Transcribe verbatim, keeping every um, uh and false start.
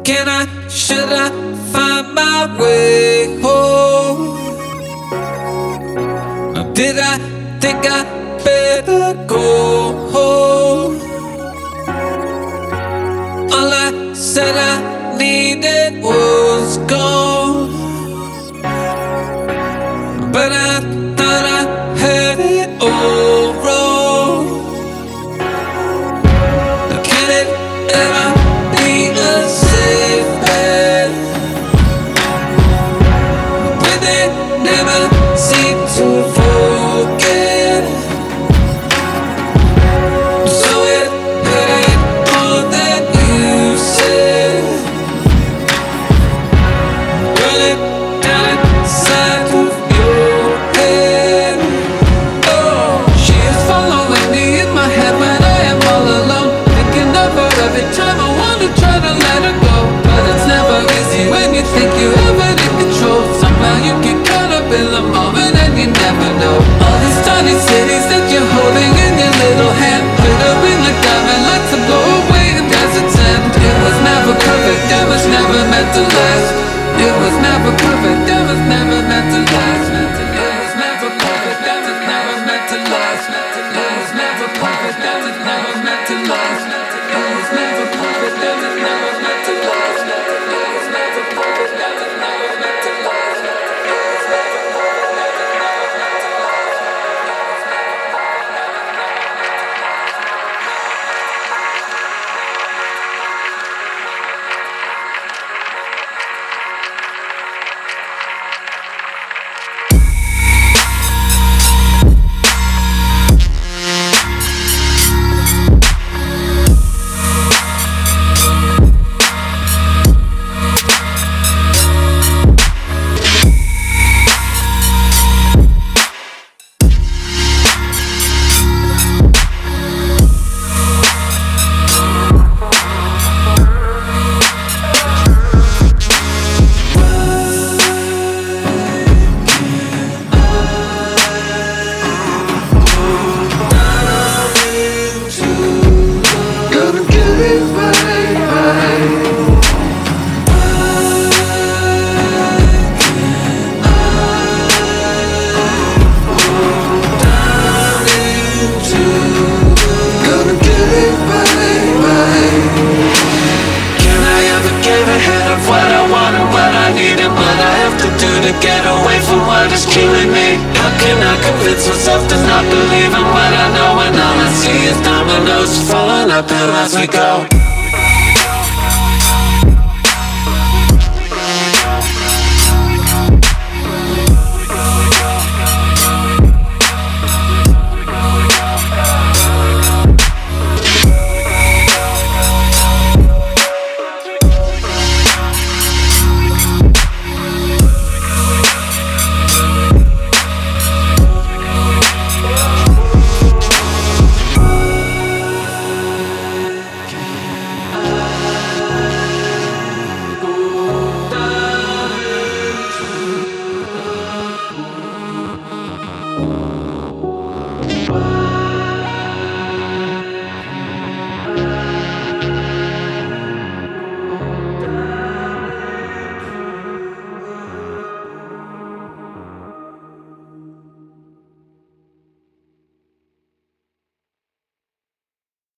Can I, should I find my way home? Or did I think I better go home? All I said I needed was gone, but I thought I had it all wrong. Can it ever be a safe bet when they never seem to forget? So it hurt more than you said. Run it down inside of your head. Oh, she is following me in my head when I am all alone, thinking of her every time I wanna try to let her go. But it's never easy when you think you have it in control. Somehow you get caught up in the moment and you never know. All these tiny cities that you're holding in your little hand, glittering like diamond lights that blow away in desert's end. It was never perfect, it was never meant to last. It was never perfect, it was never meant to last. It was never perfect, it was never meant to last. It was never perfect, it was never meant to last. It was never perfect, it was never meant to last. It was never perfect, it was never meant to last. Gonna get it right, right. Gonna get it right, right. Can I ever get ahead of what I want and what I need and what I have to do to get away from what is killing me? How can I convince myself to not believe in what I know when all I see is dominoes falling uphill as we go?